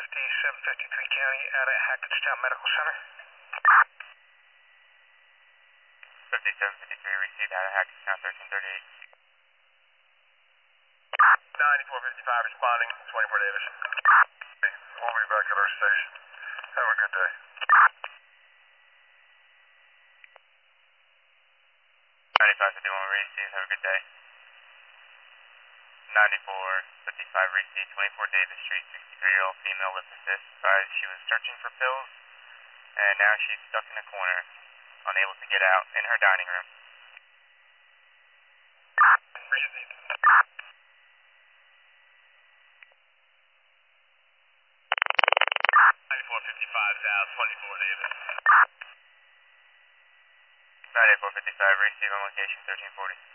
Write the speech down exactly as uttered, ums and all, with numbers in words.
fifty, seven fifty-three County out at Hackettstown Medical Center. fifty-seven fifty-three, received out of Hackettstown, thirteen thirty-eight. ninety-four fifty-five responding, twenty-four Davis. We'll be back at our station. Have a good day. ninety-five fifty-one, received, have a good day. ninety-four fifty-five, received, twenty-four Davis Street, sixty-three-year-old female lip assist, advised she was searching for pills, and now she's stuck in a corner, unable to get out in her dining room. Received. ninety-four fifty-five South, twenty-four Davis. ninety-four fifty-five, received on location, thirteen forty.